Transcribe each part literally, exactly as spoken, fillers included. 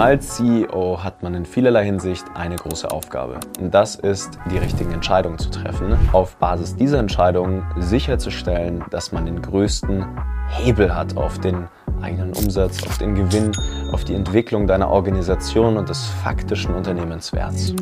Als C E O hat man in vielerlei Hinsicht eine große Aufgabe. Und das ist, die richtigen Entscheidungen zu treffen. Auf Basis dieser Entscheidungen sicherzustellen, dass man den größten Hebel hat auf den eigenen Umsatz, auf den Gewinn, auf die Entwicklung deiner Organisation und des faktischen Unternehmenswerts.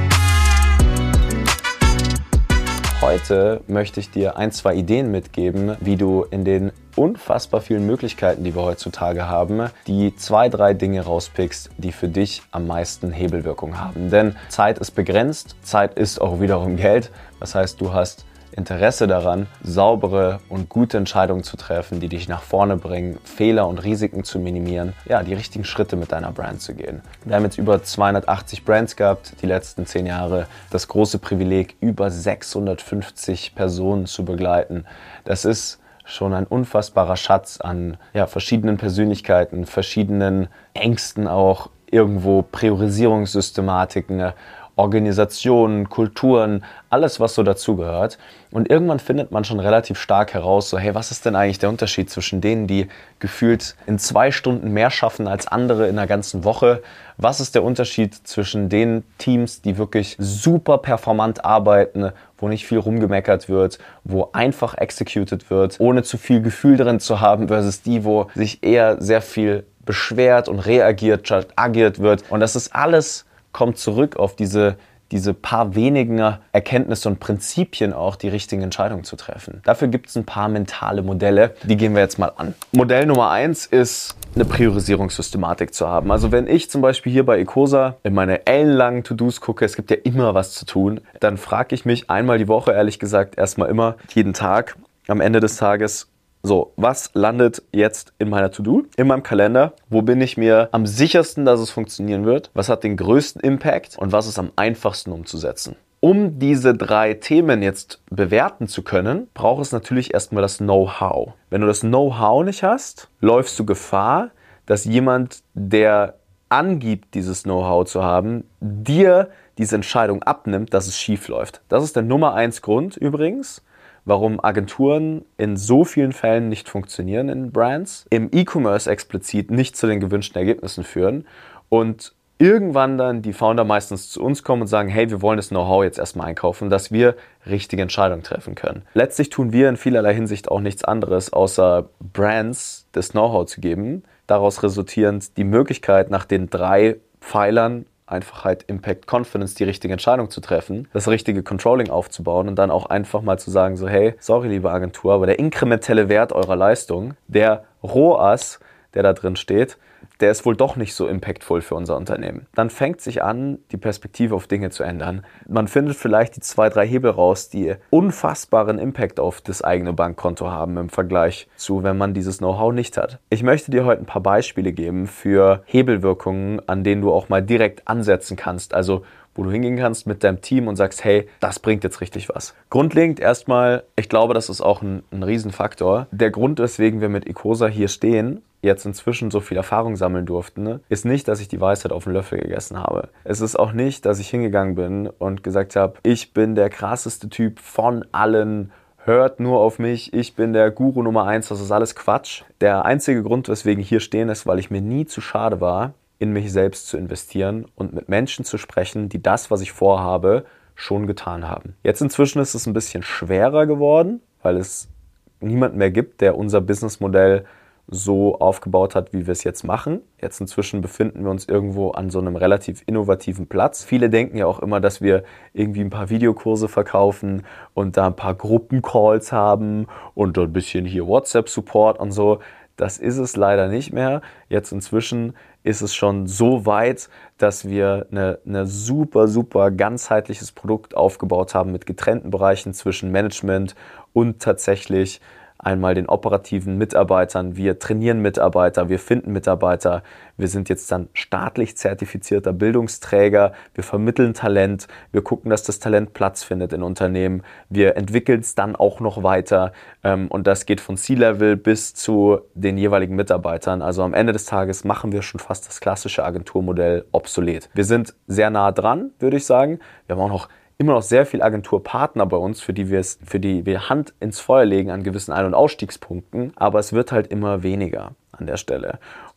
Heute möchte ich dir ein, zwei Ideen mitgeben, wie du in den unfassbar vielen Möglichkeiten, die wir heutzutage haben, die zwei, drei Dinge rauspickst, die für dich am meisten Hebelwirkung haben. Denn Zeit ist begrenzt, Zeit ist auch wiederum Geld. Das heißt, du hast Interesse daran, saubere und gute Entscheidungen zu treffen, die dich nach vorne bringen, Fehler und Risiken zu minimieren, ja, die richtigen Schritte mit deiner Brand zu gehen. Wir haben jetzt über zweihundertachtzig Brands gehabt, die letzten zehn Jahre, das große Privileg, über sechshundertfünfzig Personen zu begleiten. Das ist schon ein unfassbarer Schatz an ja, verschiedenen Persönlichkeiten, verschiedenen Ängsten auch, irgendwo Priorisierungssystematiken, Organisationen, Kulturen, alles, was so dazugehört. Und irgendwann findet man schon relativ stark heraus, so hey, was ist denn eigentlich der Unterschied zwischen denen, die gefühlt in zwei Stunden mehr schaffen als andere in einer ganzen Woche? Was ist der Unterschied zwischen den Teams, die wirklich super performant arbeiten, wo nicht viel rumgemeckert wird, wo einfach executed wird, ohne zu viel Gefühl drin zu haben, versus die, wo sich eher sehr viel beschwert und reagiert, statt agiert wird. Und das ist alles kommt zurück auf diese, diese paar wenigen Erkenntnisse und Prinzipien auch, die richtigen Entscheidungen zu treffen. Dafür gibt es ein paar mentale Modelle, die gehen wir jetzt mal an. Modell Nummer eins ist, eine Priorisierungssystematik zu haben. Also wenn ich zum Beispiel hier bei Ecosa in meine ellenlangen To-Dos gucke, es gibt ja immer was zu tun, dann frage ich mich einmal die Woche, ehrlich gesagt, erstmal immer, jeden Tag, am Ende des Tages, so, was landet jetzt in meiner To-Do, in meinem Kalender? Wo bin ich mir am sichersten, dass es funktionieren wird? Was hat den größten Impact und was ist am einfachsten umzusetzen? Um diese drei Themen jetzt bewerten zu können, braucht es natürlich erstmal das Know-how. Wenn du das Know-how nicht hast, läufst du Gefahr, dass jemand, der angibt, dieses Know-how zu haben, dir diese Entscheidung abnimmt, dass es schief läuft. Das ist der Nummer eins Grund übrigens, warum Agenturen in so vielen Fällen nicht funktionieren in Brands, im E-Commerce explizit nicht zu den gewünschten Ergebnissen führen und irgendwann dann die Founder meistens zu uns kommen und sagen, hey, wir wollen das Know-how jetzt erstmal einkaufen, dass wir richtige Entscheidungen treffen können. Letztlich tun wir in vielerlei Hinsicht auch nichts anderes, außer Brands das Know-how zu geben, daraus resultierend die Möglichkeit, nach den drei Pfeilern Einfachheit, Impact, Confidence, die richtige Entscheidung zu treffen, das richtige Controlling aufzubauen und dann auch einfach mal zu sagen, so hey, sorry liebe Agentur, aber der inkrementelle Wert eurer Leistung, der R O A S, der da drin steht, der ist wohl doch nicht so impactvoll für unser Unternehmen. Dann fängt sich an, die Perspektive auf Dinge zu ändern. Man findet vielleicht die zwei, drei Hebel raus, die unfassbaren Impact auf das eigene Bankkonto haben im Vergleich zu, wenn man dieses Know-how nicht hat. Ich möchte dir heute ein paar Beispiele geben für Hebelwirkungen, an denen du auch mal direkt ansetzen kannst. Also wo du hingehen kannst mit deinem Team und sagst, hey, das bringt jetzt richtig was. Grundlegend erstmal, ich glaube, das ist auch ein, ein Riesenfaktor. Der Grund, weswegen wir mit Ecosa hier stehen, jetzt inzwischen so viel Erfahrung sammeln durften, ne, ist nicht, dass ich die Weisheit auf den Löffel gegessen habe. Es ist auch nicht, dass ich hingegangen bin und gesagt habe, ich bin der krasseste Typ von allen, hört nur auf mich, ich bin der Guru Nummer eins, das ist alles Quatsch. Der einzige Grund, weswegen hier stehen, ist, weil ich mir nie zu schade war, in mich selbst zu investieren und mit Menschen zu sprechen, die das, was ich vorhabe, schon getan haben. Jetzt inzwischen ist es ein bisschen schwerer geworden, weil es niemanden mehr gibt, der unser Businessmodell so aufgebaut hat, wie wir es jetzt machen. Jetzt inzwischen befinden wir uns irgendwo an so einem relativ innovativen Platz. Viele denken ja auch immer, dass wir irgendwie ein paar Videokurse verkaufen und da ein paar Gruppencalls haben und ein bisschen hier WhatsApp-Support und so. Das ist es leider nicht mehr. Jetzt inzwischen ist es schon so weit, dass wir eine, eine super, super ganzheitliches Produkt aufgebaut haben mit getrennten Bereichen zwischen Management und tatsächlich einmal den operativen Mitarbeitern. Wir trainieren Mitarbeiter, wir finden Mitarbeiter. Wir sind jetzt dann staatlich zertifizierter Bildungsträger. Wir vermitteln Talent. Wir gucken, dass das Talent Platz findet in Unternehmen. Wir entwickeln es dann auch noch weiter. Und das geht von C-Level bis zu den jeweiligen Mitarbeitern. Also am Ende des Tages machen wir schon fast das klassische Agenturmodell obsolet. Wir sind sehr nah dran, würde ich sagen. Wir haben auch noch immer noch sehr viele Agenturpartner bei uns, für die wir es, für die wir Hand ins Feuer legen an gewissen Ein- und Ausstiegspunkten, aber es wird halt immer weniger an der Stelle.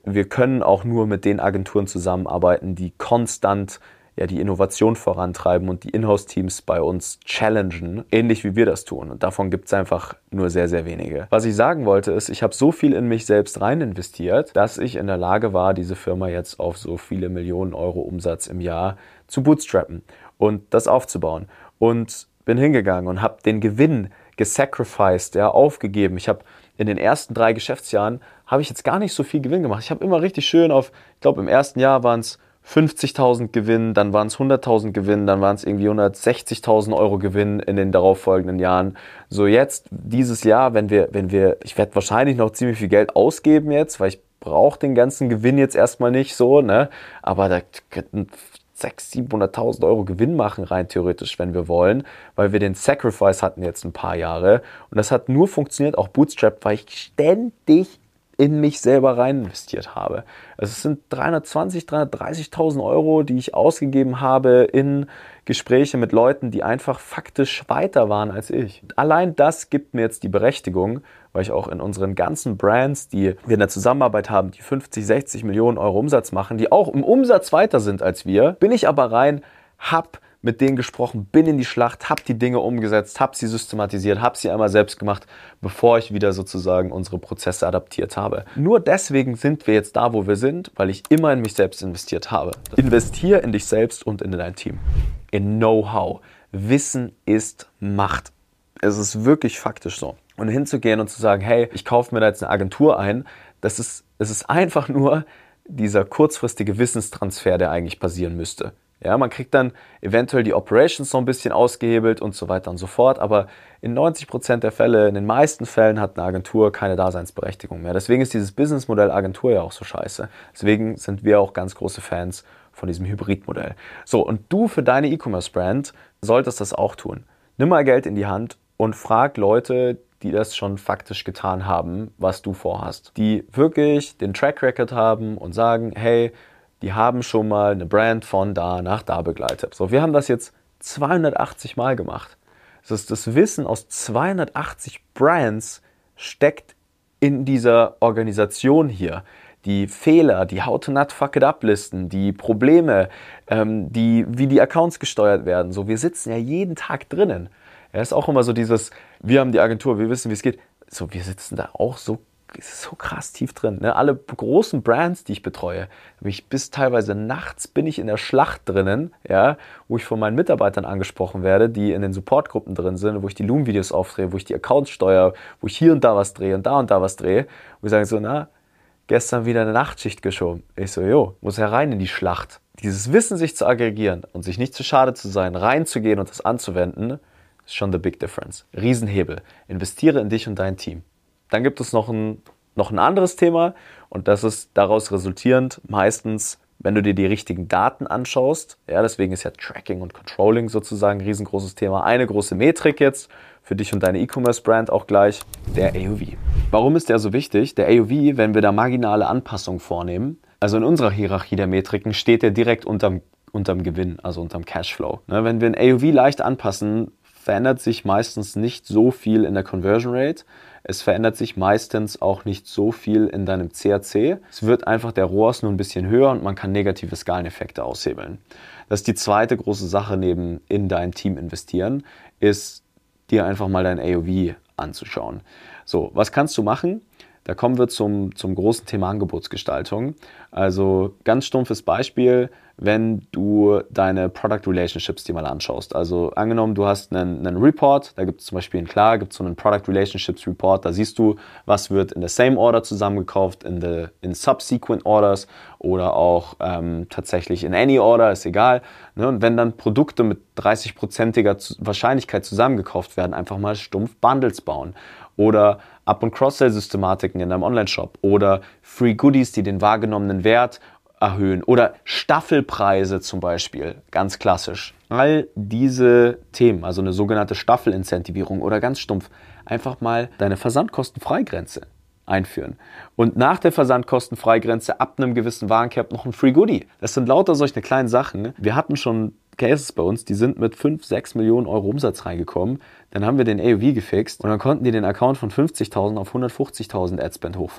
wir können auch nur mit den Agenturen zusammenarbeiten, die konstant ja, die Innovation vorantreiben und die Inhouse-Teams bei uns challengen, ähnlich wie wir das tun. Und davon gibt es einfach nur sehr, sehr wenige. Was ich sagen wollte ist, ich habe so viel in mich selbst rein investiert, dass ich in der Lage war, diese Firma jetzt auf so viele Millionen Euro Umsatz im Jahr zu bootstrappen und das aufzubauen. Und bin hingegangen und habe den Gewinn gesacrificed, ja, aufgegeben. Ich habe in den ersten drei Geschäftsjahren habe ich jetzt gar nicht so viel Gewinn gemacht. Ich habe immer richtig schön auf, ich glaube im ersten Jahr waren es fünfzigtausend Gewinn, dann waren es hunderttausend Gewinn, dann waren es irgendwie hundertsechzigtausend Euro Gewinn in den darauffolgenden Jahren. So jetzt, dieses Jahr, wenn wir, wenn wir, ich werde wahrscheinlich noch ziemlich viel Geld ausgeben jetzt, weil ich brauche den ganzen Gewinn jetzt erstmal nicht so, ne? Aber da könnten sechshunderttausend, siebenhunderttausend Euro Gewinn machen, rein theoretisch, wenn wir wollen, weil wir den Sacrifice hatten jetzt ein paar Jahre. Und das hat nur funktioniert, auch Bootstrap, weil ich ständig in mich selber rein investiert habe. Also es sind dreihundertzwanzigtausend, dreihundertdreißigtausend Euro, die ich ausgegeben habe in Gespräche mit Leuten, die einfach faktisch weiter waren als ich. Und allein das gibt mir jetzt die Berechtigung, weil ich auch in unseren ganzen Brands, die wir in der Zusammenarbeit haben, die fünfzig, sechzig Millionen Euro Umsatz machen, die auch im Umsatz weiter sind als wir, bin ich aber rein, hab mit denen gesprochen, bin in die Schlacht, hab die Dinge umgesetzt, hab sie systematisiert, hab sie einmal selbst gemacht, bevor ich wieder sozusagen unsere Prozesse adaptiert habe. Nur deswegen sind wir jetzt da, wo wir sind, weil ich immer in mich selbst investiert habe. Investier in dich selbst und in dein Team. In Know-how. Wissen ist Macht. Es ist wirklich faktisch so. Und hinzugehen und zu sagen, hey, ich kaufe mir da jetzt eine Agentur ein, das ist, es ist einfach nur dieser kurzfristige Wissenstransfer, der eigentlich passieren müsste. Ja, man kriegt dann eventuell die Operations noch ein bisschen ausgehebelt und so weiter und so fort, aber in neunzig Prozent der Fälle, in den meisten Fällen hat eine Agentur keine Daseinsberechtigung mehr. Deswegen ist dieses Businessmodell Agentur ja auch so scheiße. Deswegen sind wir auch ganz große Fans von diesem Hybridmodell. So, und du für deine E-Commerce-Brand solltest das auch tun. Nimm mal Geld in die Hand und frag Leute, die das schon faktisch getan haben, was du vorhast. Die wirklich den Track Record haben und sagen, hey, die haben schon mal eine Brand von da nach da begleitet. So, wir haben das jetzt zweihundertachtzig Mal gemacht. Das ist das Wissen aus zweihundertachtzig Brands steckt in dieser Organisation hier. Die Fehler, die How to not fuck it up Listen, die Probleme, ähm, die, wie die Accounts gesteuert werden. So, wir sitzen ja jeden Tag drinnen. Ja, ist auch immer so dieses, wir haben die Agentur, wir wissen, wie es geht. So, wir sitzen da auch so so krass tief drin. Ne? Alle großen Brands, die ich betreue, ich bis teilweise nachts bin ich in der Schlacht drinnen, ja, wo ich von meinen Mitarbeitern angesprochen werde, die in den Supportgruppen drin sind, wo ich die Loom-Videos aufdrehe, wo ich die Accounts steuere, wo ich hier und da was drehe und da und da was drehe. Wo ich sage so, na, gestern wieder eine Nachtschicht geschoben. Ich so, jo, muss herein in die Schlacht. Dieses Wissen, sich zu aggregieren und sich nicht zu schade zu sein, reinzugehen und das anzuwenden, ist schon the big difference. Riesenhebel. Investiere in dich und dein Team. Dann gibt es noch ein, noch ein anderes Thema und das ist daraus resultierend meistens, wenn du dir die richtigen Daten anschaust. Ja, deswegen ist ja Tracking und Controlling sozusagen ein riesengroßes Thema. Eine große Metrik jetzt für dich und deine E-Commerce-Brand auch gleich, der A O V. Warum ist der so wichtig? Der A O V, wenn wir da marginale Anpassungen vornehmen, also in unserer Hierarchie der Metriken steht der direkt unterm, unterm Gewinn, also unterm Cashflow. Ne, wenn wir ein A O V leicht anpassen, verändert sich meistens nicht so viel in der Conversion Rate. Es verändert sich meistens auch nicht so viel in deinem C A C. Es wird einfach der R O A S nur ein bisschen höher und man kann negative Skaleneffekte aushebeln. Das ist die zweite große Sache neben in dein Team investieren, ist dir einfach mal dein A O V anzuschauen. So, was kannst du machen? Da kommen wir zum, zum großen Thema Angebotsgestaltung. Also ganz stumpfes Beispiel, wenn du deine Product Relationships dir mal anschaust. Also angenommen, du hast einen, einen Report, da gibt es zum Beispiel in Klar, gibt es so einen Product Relationships Report, da siehst du, was wird in der Same Order zusammengekauft, in, the, in Subsequent Orders oder auch ähm, tatsächlich in Any Order, ist egal. Ne? Und wenn dann Produkte mit dreißig-prozentiger Wahrscheinlichkeit zusammengekauft werden, einfach mal stumpf Bundles bauen. Oder Up- und Cross-Sell-Systematiken in deinem Online-Shop oder Free Goodies, die den wahrgenommenen Wert erhöhen oder Staffelpreise zum Beispiel, ganz klassisch. All diese Themen, also eine sogenannte Staffelincentivierung oder ganz stumpf, einfach mal deine Versandkostenfreigrenze einführen. Und nach der Versandkostenfreigrenze ab einem gewissen Warenkorb noch ein Free Goodie. Das sind lauter solche kleinen Sachen. Wir hatten schon Cases bei uns, die sind mit fünf, sechs Millionen Euro Umsatz reingekommen. Dann haben wir den A O V gefixt und dann konnten die den Account von fünfzigtausend auf hundertfünfzigtausend Adspend hochfahren.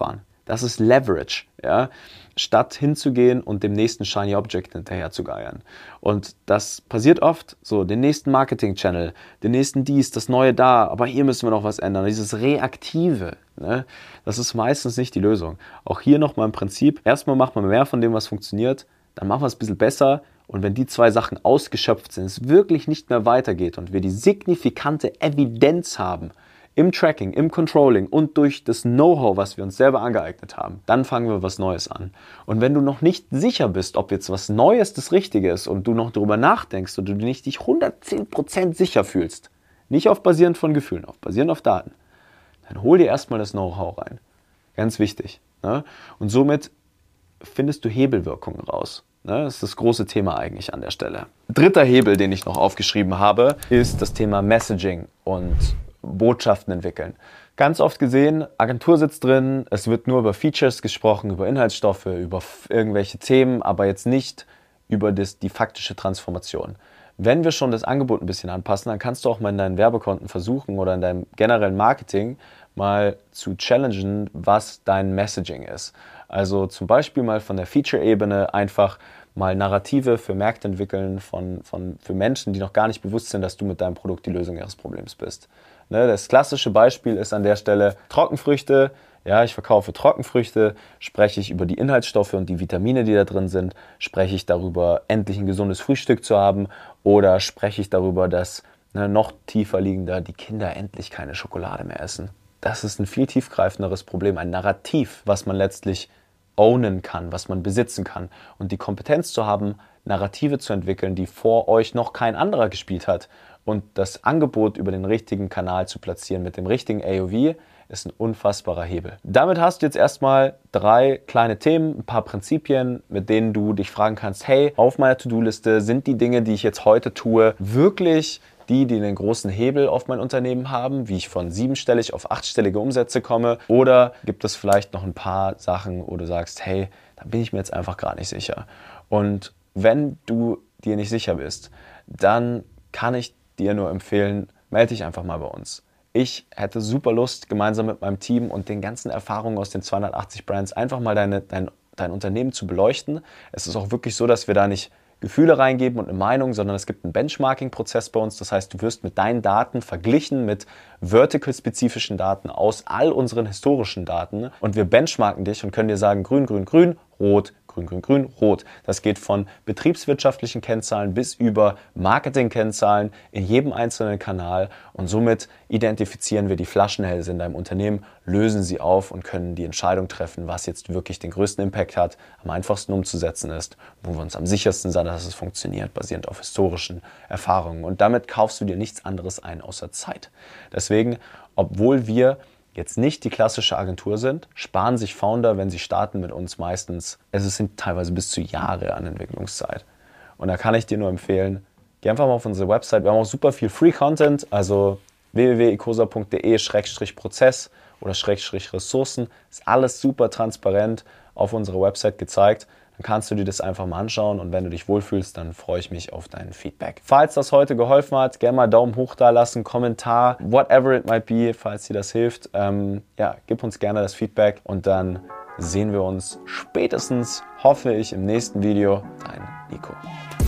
Das ist Leverage, ja, statt hinzugehen und dem nächsten Shiny Object hinterher zu geiern. Und das passiert oft, so den nächsten Marketing-Channel, den nächsten dies, das Neue da, aber hier müssen wir noch was ändern. Dieses Reaktive, ne, das ist meistens nicht die Lösung. Auch hier nochmal im Prinzip, erstmal macht man mehr von dem, was funktioniert, dann machen wir es ein bisschen besser. Und wenn die zwei Sachen ausgeschöpft sind, es wirklich nicht mehr weitergeht und wir die signifikante Evidenz haben, im Tracking, im Controlling und durch das Know-how, was wir uns selber angeeignet haben, dann fangen wir was Neues an. Und wenn du noch nicht sicher bist, ob jetzt was Neues das Richtige ist und du noch darüber nachdenkst und du nicht dich hundertzehn Prozent sicher fühlst, nicht auf basierend von Gefühlen, auf basierend auf Daten, dann hol dir erstmal das Know-how rein. Ganz wichtig. Ne? Und somit findest du Hebelwirkungen raus. Ne? Das ist das große Thema eigentlich an der Stelle. Dritter Hebel, den ich noch aufgeschrieben habe, ist das Thema Messaging und Botschaften entwickeln. Ganz oft gesehen, Agentur sitzt drin, es wird nur über Features gesprochen, über Inhaltsstoffe, über irgendwelche Themen, aber jetzt nicht über das, die faktische Transformation. Wenn wir schon das Angebot ein bisschen anpassen, dann kannst du auch mal in deinen Werbekonten versuchen oder in deinem generellen Marketing mal zu challengen, was dein Messaging ist. Also zum Beispiel mal von der Feature-Ebene einfach mal Narrative für Märkte entwickeln von, von, für Menschen, die noch gar nicht bewusst sind, dass du mit deinem Produkt die Lösung ihres Problems bist. Ne, das klassische Beispiel ist an der Stelle Trockenfrüchte. Ja, ich verkaufe Trockenfrüchte, spreche ich über die Inhaltsstoffe und die Vitamine, die da drin sind, spreche ich darüber, endlich ein gesundes Frühstück zu haben oder spreche ich darüber, dass ne, noch tiefer liegender die Kinder endlich keine Schokolade mehr essen. Das ist ein viel tiefgreifenderes Problem, ein Narrativ, was man letztlich ownen kann, was man besitzen kann und die Kompetenz zu haben, Narrative zu entwickeln, die vor euch noch kein anderer gespielt hat. Und das Angebot über den richtigen Kanal zu platzieren mit dem richtigen A O V ist ein unfassbarer Hebel. Damit hast du jetzt erstmal drei kleine Themen, ein paar Prinzipien, mit denen du dich fragen kannst, hey, auf meiner To-Do-Liste sind die Dinge, die ich jetzt heute tue, wirklich die, die einen großen Hebel auf mein Unternehmen haben, wie ich von siebenstellig auf achtstellige Umsätze komme, oder gibt es vielleicht noch ein paar Sachen, wo du sagst, hey, da bin ich mir jetzt einfach gar nicht sicher. Und wenn du dir nicht sicher bist, dann kann ich dir nur empfehlen, melde dich einfach mal bei uns. Ich hätte super Lust, gemeinsam mit meinem Team und den ganzen Erfahrungen aus den zweihundertachtzig Brands einfach mal deine, dein, dein Unternehmen zu beleuchten. Es ist auch wirklich so, dass wir da nicht Gefühle reingeben und eine Meinung, sondern es gibt einen Benchmarking-Prozess bei uns. Das heißt, du wirst mit deinen Daten verglichen mit vertical-spezifischen Daten aus all unseren historischen Daten und wir benchmarken dich und können dir sagen, grün, grün, grün, rot, grün, grün, grün, rot. Das geht von betriebswirtschaftlichen Kennzahlen bis über Marketing-Kennzahlen in jedem einzelnen Kanal und somit identifizieren wir die Flaschenhälse in deinem Unternehmen, lösen sie auf und können die Entscheidung treffen, was jetzt wirklich den größten Impact hat, am einfachsten umzusetzen ist, wo wir uns am sichersten sind, dass es funktioniert, basierend auf historischen Erfahrungen. Und damit kaufst du dir nichts anderes ein außer Zeit. Deswegen, obwohl wir jetzt nicht die klassische Agentur sind, sparen sich Founder, wenn sie starten mit uns meistens, es sind teilweise bis zu Jahre an Entwicklungszeit. Und da kann ich dir nur empfehlen, geh einfach mal auf unsere Website, wir haben auch super viel Free Content, also w w w punkt ecosa punkt de Schrägstrich Prozess oder Schrägstrich Ressourcen, ist alles super transparent auf unserer Website gezeigt. Dann kannst du dir das einfach mal anschauen und wenn du dich wohlfühlst, dann freue ich mich auf dein Feedback. Falls das heute geholfen hat, gerne mal Daumen hoch da lassen, Kommentar, whatever it might be, falls dir das hilft. Ähm, ja, gib uns gerne das Feedback und dann sehen wir uns spätestens, hoffe ich, im nächsten Video. Dein Nico.